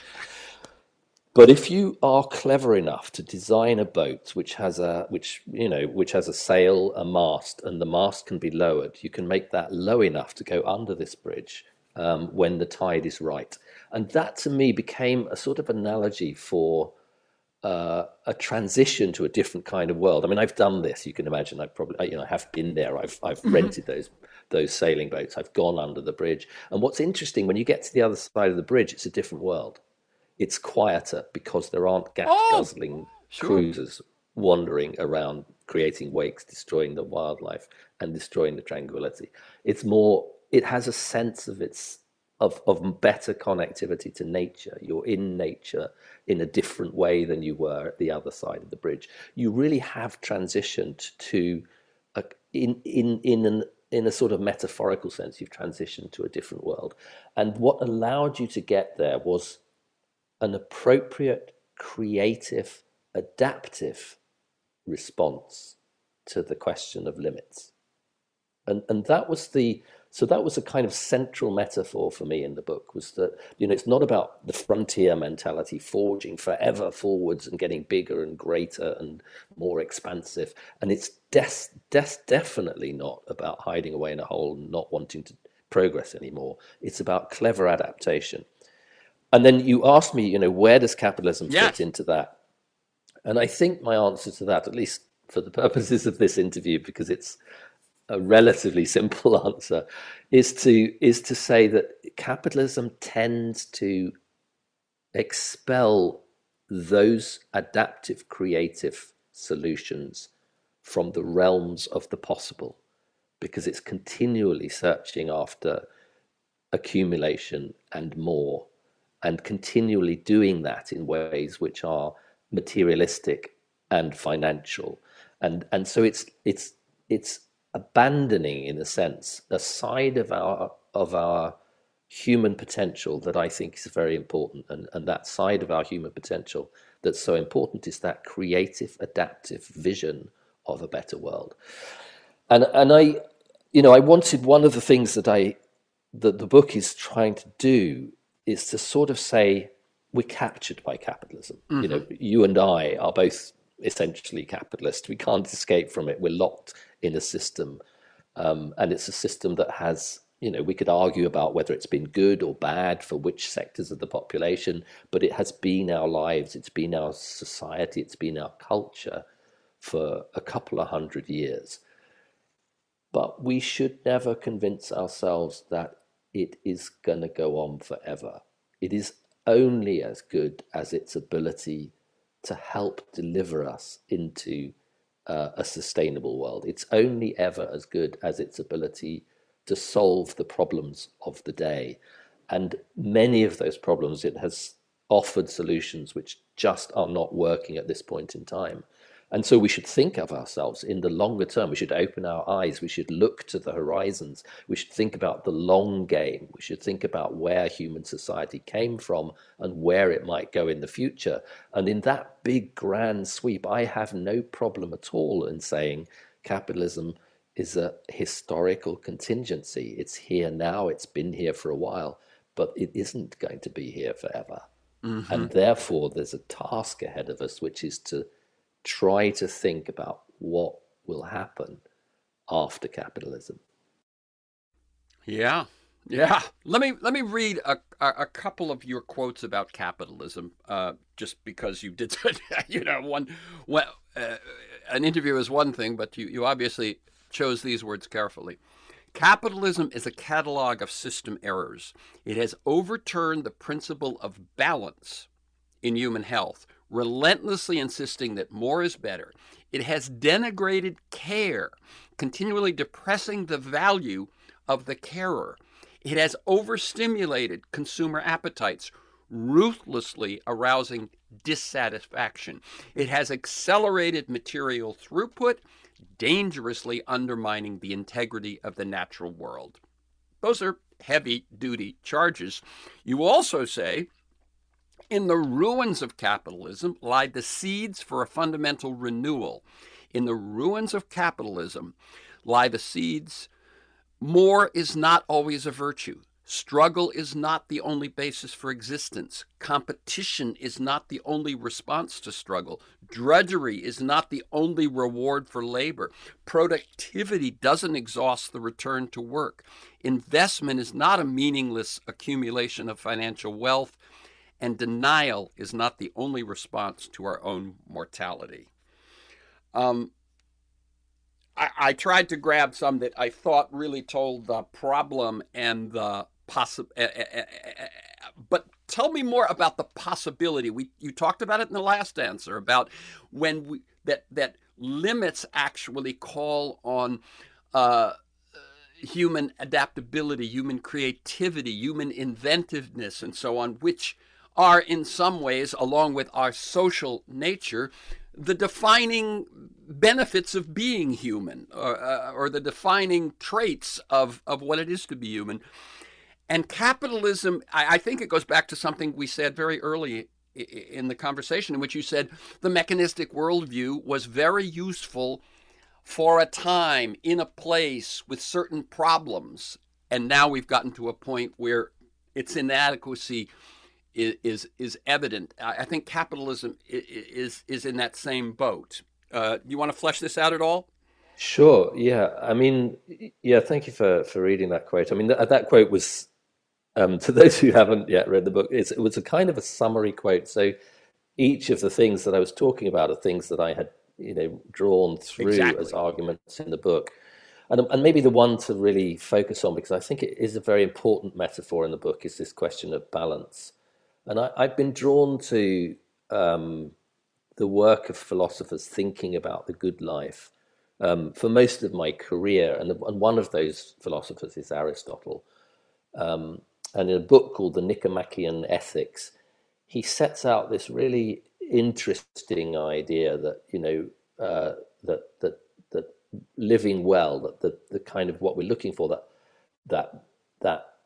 But if you are clever enough to design a boat which has a which you know which has a sail, a mast, and the mast can be lowered, you can make that low enough to go under this bridge um, when the tide is right. And that to me became a sort of analogy for uh, a transition to a different kind of world. I mean, I've done this. You can imagine. I probably, you know, I have been there. I've I've Mm-hmm. rented those those sailing boats. I've gone under the bridge. And what's interesting, when you get to the other side of the bridge, it's a different world. It's quieter because there aren't gas Oh, guzzling sure. cruisers wandering around, creating wakes, destroying the wildlife, and destroying the tranquility. It's more. It has a sense of its of of better connectivity to nature. You're in nature in a different way than you were at the other side of the bridge. You really have transitioned to a, in in in an in a sort of metaphorical sense, you've transitioned to a different world. And what allowed you to get there was an appropriate, creative, adaptive response to the question of limits. And and that was the so that was a kind of central metaphor for me in the book, was that, you know, it's not about the frontier mentality, forging forever forwards and getting bigger and greater and more expansive. And it's des- des- definitely not about hiding away in a hole and not wanting to progress anymore. It's about clever adaptation. And then you asked me, you know, where does capitalism fit Yes. into that? And I think my answer to that, at least for the purposes of this interview, because it's a relatively simple answer, is to is to say that capitalism tends to expel those adaptive, creative solutions from the realms of the possible, because it's continually searching after accumulation and more, and continually doing that in ways which are materialistic and financial. And and so it's it's it's abandoning, in a sense, a side of our of our human potential that I think is very important. And, and that side of our human potential that's so important is that creative, adaptive vision of a better world. And and I, you know, I wanted one of the things that I that the book is trying to do is to sort of say we're captured by capitalism. You Mm-hmm. know, you and I are both essentially capitalist. We can't escape from it. We're locked in a system, um, and it's a system that has, you know, we could argue about whether it's been good or bad for which sectors of the population, but it has been our lives, it's been our society, it's been our culture for a couple of hundred years. But we should never convince ourselves that it is going to go on forever. It is only as good as its ability to help deliver us into uh, a sustainable world. It's only ever as good as its ability to solve the problems of the day. And many of those problems, it has offered solutions which just are not working at this point in time. And so we should think of ourselves in the longer term. We should open our eyes. We should look to the horizons. We should think about the long game. We should think about where human society came from and where it might go in the future. And in that big, grand sweep, I have no problem at all in saying capitalism is a historical contingency. It's here now. It's been here for a while, but it isn't going to be here forever. Mm-hmm. And therefore, there's a task ahead of us, which is to try to think about what will happen after capitalism. Yeah, yeah. Let me let me read a a, a couple of your quotes about capitalism, uh, just because you did, you know, one, well, uh, an interview is one thing, but you you obviously chose these words carefully. Capitalism is a catalog of system errors. It has overturned the principle of balance in human health, relentlessly insisting that more is better. It has denigrated care, continually depressing the value of the carer. It has overstimulated consumer appetites, ruthlessly arousing dissatisfaction. It has accelerated material throughput, dangerously undermining the integrity of the natural world. Those are heavy duty charges. You also say, in the ruins of capitalism lie the seeds for a fundamental renewal. In the ruins of capitalism lie the seeds. More is not always a virtue. Struggle is not the only basis for existence. Competition is not the only response to struggle. Drudgery is not the only reward for labor. Productivity doesn't exhaust the return to work. Investment is not a meaningless accumulation of financial wealth. And denial is not the only response to our own mortality. Um, I, I tried to grab some that I thought really told the problem and the possible. Uh, uh, uh, but tell me more about the possibility. We you talked about it in the last answer about when we that that limits actually call on uh, human adaptability, human creativity, human inventiveness, and so on, which are in some ways, along with our social nature, the defining benefits of being human, or, uh, or the defining traits of, of what it is to be human. And capitalism, I, I think it goes back to something we said very early in the conversation, in which you said the mechanistic worldview was very useful for a time, in a place, with certain problems. And now we've gotten to a point where its inadequacy is is, is evident. I think capitalism is is in that same boat. Uh, you want to flesh this out at all? Sure. Yeah. I mean, yeah. Thank you for for reading that quote. I mean, that, that quote was um, to those who haven't yet read the book. It's, it was a kind of a summary quote. So each of the things that I was talking about are things that I had, you know, drawn through as Exactly. arguments in the book. And, and maybe the one to really focus on, because I think it is a very important metaphor in the book, is this question of balance. And I, I've been drawn to um, the work of philosophers thinking about the good life um, for most of my career. And, and one of those philosophers is Aristotle. Um, and in a book called The Nicomachean Ethics, he sets out this really interesting idea that, you know, uh, that that that living well, that the, the kind of what we're looking for, that that that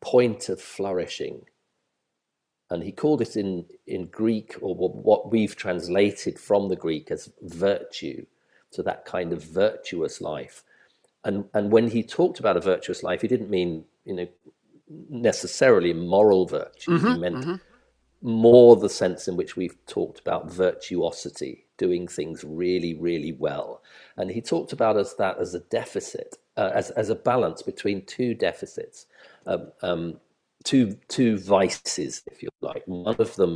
point of flourishing. And he called it in, in Greek, or what we've translated from the Greek as virtue, so that kind of virtuous life. And and when he talked about a virtuous life, he didn't mean, you know, necessarily moral virtue. He Mm-hmm, meant mm-hmm. more the sense in which we've talked about virtuosity, doing things really, really well. And he talked about as that as a deficit, uh, as as a balance between two deficits. Um, um, two two vices, if you like. One of them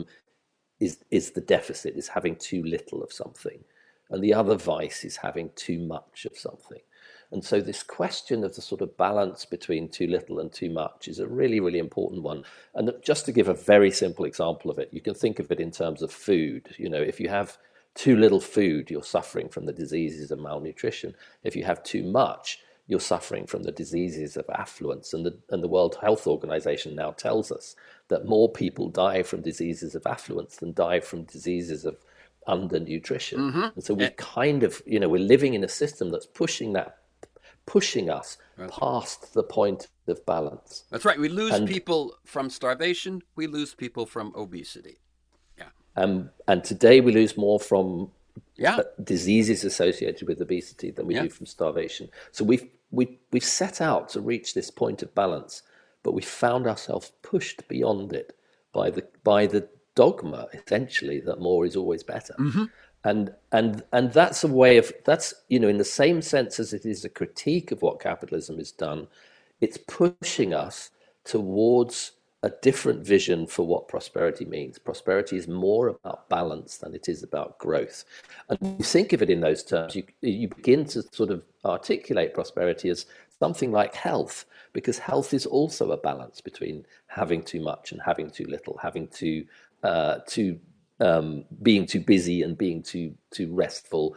is is the deficit, is having too little of something, and the other vice is having too much of something. And so this question of the sort of balance between too little and too much is a really, really important one. And just to give a very simple example of it, you can think of it in terms of food. You know, if you have too little food, you're suffering from the diseases of malnutrition. If you have too much, you're suffering from the diseases of affluence. And the, and the World Health Organization now tells us that more people die from diseases of affluence than die from diseases of undernutrition. Mm-hmm. And so And, we've kind of, you know, we're living in a system that's pushing that, pushing us that's, past the point of balance. that's right. We lose And people from starvation. We lose people from obesity. Yeah. um, and today we lose more from Yeah. uh, diseases associated with obesity than we Yeah. do from starvation. So we've we we've set out to reach this point of balance, but we found ourselves pushed beyond it by the by the dogma, essentially, that more is always better. Mm-hmm. And and and that's a way of, that's, you know, in the same sense as it is a critique of what capitalism has done, it's pushing us towards a different vision for what prosperity means. Prosperity is more about balance than it is about growth. And when you think of it in those terms, you you begin to sort of articulate prosperity as something like health, because health is also a balance between having too much and having too little, having too uh, too um, being too busy and being too too restful,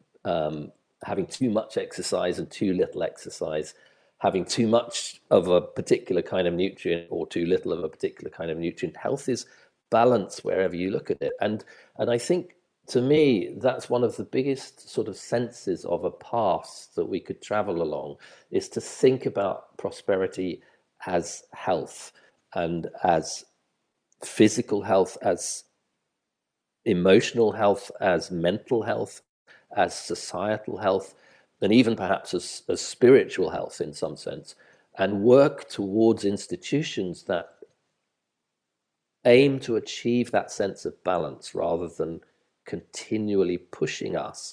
um, having too much exercise and too little exercise, having too much of a particular kind of nutrient or too little of a particular kind of nutrient. Health is balance wherever you look at it. And and I think, to me, that's one of the biggest sort of senses of a path that we could travel along, is to think about prosperity as health, and as physical health, as emotional health, as mental health, as societal health, and even perhaps as, as spiritual health in some sense, and work towards institutions that aim to achieve that sense of balance rather than continually pushing us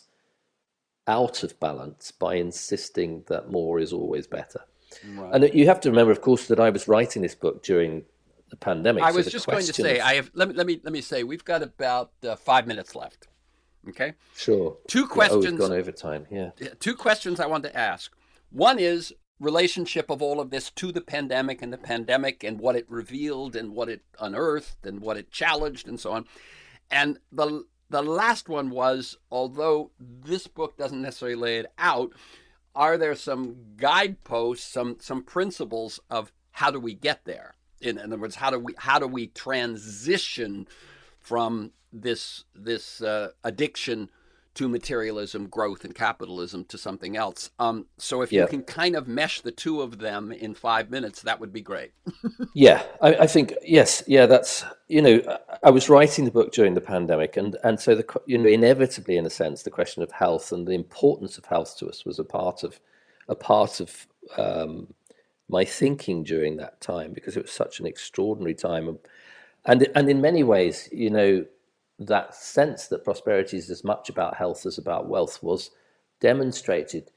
out of balance by insisting that more is always better. Right. And you have to remember, of course, that I was writing this book during the pandemic. I So was the just going to question say, of, I have. Let me let me let me say, we've got about uh, five minutes left. Okay. sure, Two yeah, oh, we've questions. gone over time. Yeah. Two questions I want to ask. One is relationship of all of this to the pandemic, and the pandemic and what it revealed and what it unearthed and what it challenged and so on. And the the last one was, although this book doesn't necessarily lay it out, are there some guideposts, some some principles of how do we get there? In, in other words, how do we how do we transition from this this uh, addiction to materialism, growth, and capitalism to something else? Um, so if you Yeah. can kind of mesh the two of them in five minutes, that would be great. Yeah, I, I think, yes, yeah. That's, you know, I was writing the book during the pandemic, and and so the, you know, inevitably, in a sense, the question of health and the importance of health to us was a part of a part of um, my thinking during that time, because it was such an extraordinary time, and and in many ways, you know, that sense that prosperity is as much about health as about wealth was demonstrated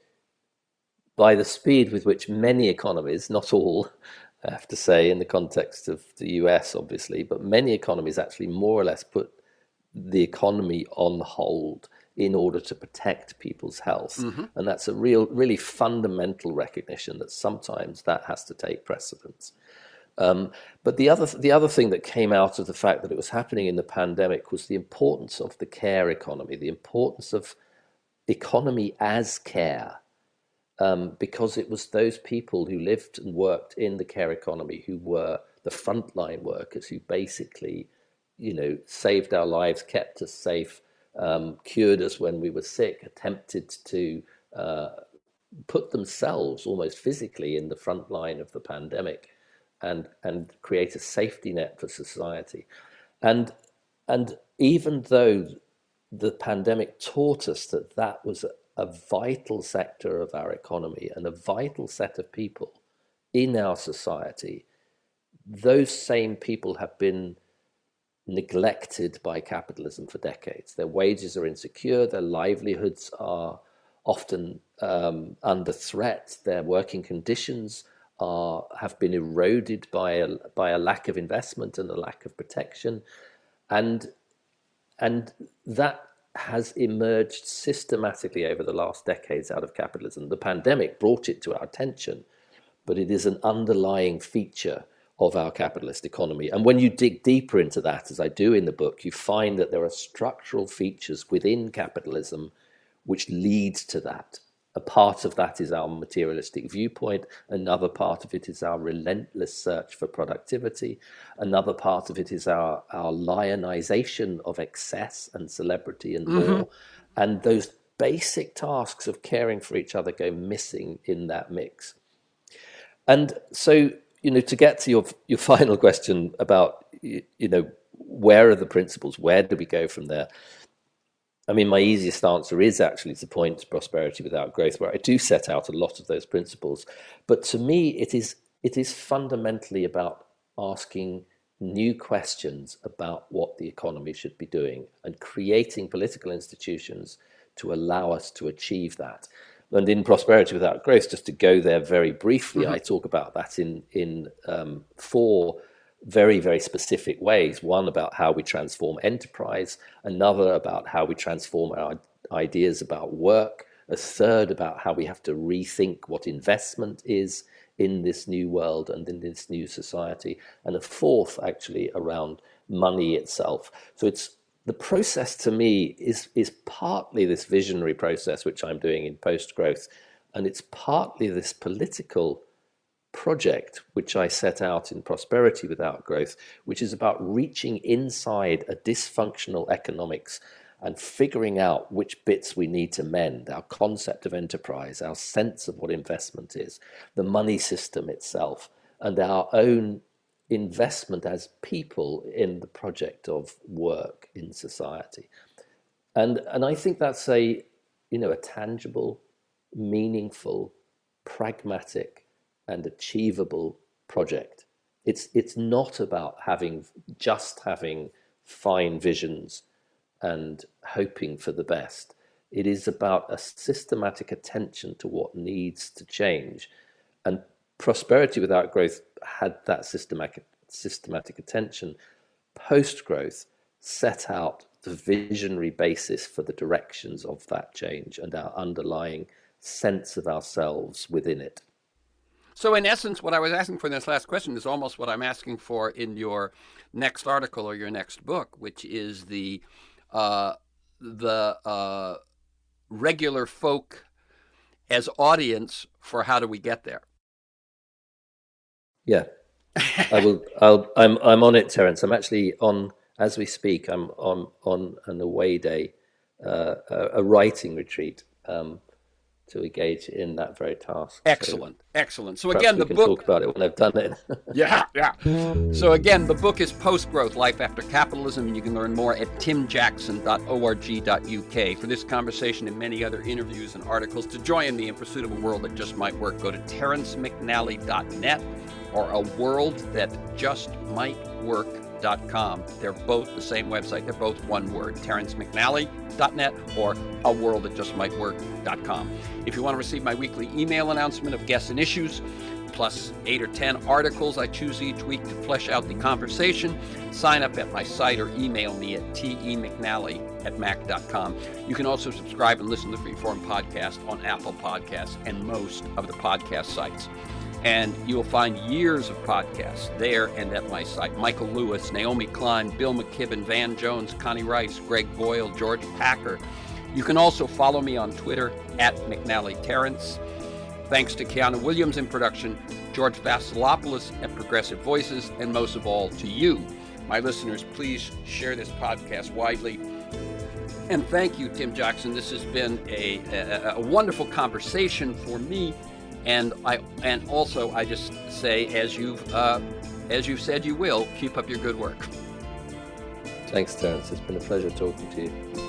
by the speed with which many economies, not all, I have to say, in the context of the U S, obviously, but many economies actually more or less put the economy on hold in order to protect people's health. Mm-hmm. And that's a real, really fundamental recognition that sometimes that has to take precedence. Um, but the other, the other thing that came out of the fact that it was happening in the pandemic was the importance of the care economy, the importance of economy as care. Um, because it was those people who lived and worked in the care economy who were the frontline workers, who basically, you know, saved our lives, kept us safe, um, cured us when we were sick, attempted to uh, put themselves almost physically in the front line of the pandemic. and and create a safety net for society. And and even though the pandemic taught us that that was a, a vital sector of our economy and a vital set of people in our society, those same people have been neglected by capitalism for decades. Their wages are insecure, their livelihoods are often um, under threat, their working conditions are have been eroded by a by a lack of investment and a lack of protection, and and that has emerged systematically over the last decades out of capitalism. The pandemic brought it to our attention, but it is an underlying feature of our capitalist economy. And when you dig deeper into that, as I do in the book, you find that there are structural features within capitalism which lead to that. A part of that is our materialistic viewpoint. Another part of it is our relentless search for productivity. Another part of it is our, our lionization of excess and celebrity and more. Mm-hmm. And those basic tasks of caring for each other go missing in that mix. And so, you know, to get to your your final question about, you, you know, where are the principles? Where do we go from there? I mean, my easiest answer is actually to point to Prosperity Without Growth, where I do set out a lot of those principles. But to me, it is it is fundamentally about asking new questions about what the economy should be doing and creating political institutions to allow us to achieve that. And in Prosperity Without Growth, just to go there very briefly, mm-hmm. I talk about that in, in um, four very, very specific ways. One about how we transform enterprise, another about how we transform our ideas about work, a third about how we have to rethink what investment is in this new world and in this new society, and a fourth actually around money itself. So it's the process to me is is partly this visionary process which I'm doing in Post-Growth, and it's partly this political project which I set out in Prosperity Without Growth, which is about reaching inside a dysfunctional economics and figuring out which bits we need to mend, our concept of enterprise, our sense of what investment is, the money system itself, and our own investment as people in the project of work in society. And and I think that's a, you know, a tangible, meaningful, pragmatic, and achievable project. It's it's not about having just having fine visions and hoping for the best. It is about a systematic attention to what needs to change. And Prosperity Without Growth had that systematic systematic attention. Post-Growth set out the visionary basis for the directions of that change and our underlying sense of ourselves within it. So in essence, what I was asking for in this last question is almost what I'm asking for in your next article or your next book, which is the uh, the uh, regular folk as audience for how do we get there. Yeah, I will. I'll. I'm. I'm on it, Terence. I'm actually on as we speak. I'm on on an away day, uh, a, a writing retreat. Um, to engage in that very task. Excellent, so excellent. So again, we the can book. Talk about it when I've done it. yeah, yeah. So again, the book is Post-Growth: Life After Capitalism, and you can learn more at tim jackson dot org dot u k. For this conversation and many other interviews and articles, to join me in pursuit of a world that just might work, go to terence mcnally dot net or a world that just might work dot com. They're both the same website. They're both one word, terence mcnally dot net or a world that just might work dot com. If you want to receive my weekly email announcement of guests and issues, plus eight or ten articles I choose each week to flesh out the conversation, sign up at my site or email me at temcnally at mac dot com. You can also subscribe and listen to the Freeform podcast on Apple Podcasts and most of the podcast sites. And you'll find years of podcasts there and at my site. Michael Lewis, Naomi Klein, Bill McKibben, Van Jones, Connie Rice, Greg Boyle, George Packer. You can also follow me on Twitter at McNally Terence. Thanks to Keanu Williams in production, George Vasilopoulos at Progressive Voices, and most of all to you, my listeners. Please share this podcast widely. And thank you, Tim Jackson. This has been a, a, a wonderful conversation for me. And I and also I just say, as you've uh, as you've said you will, keep up your good work. Thanks, Terence. It's been a pleasure talking to you.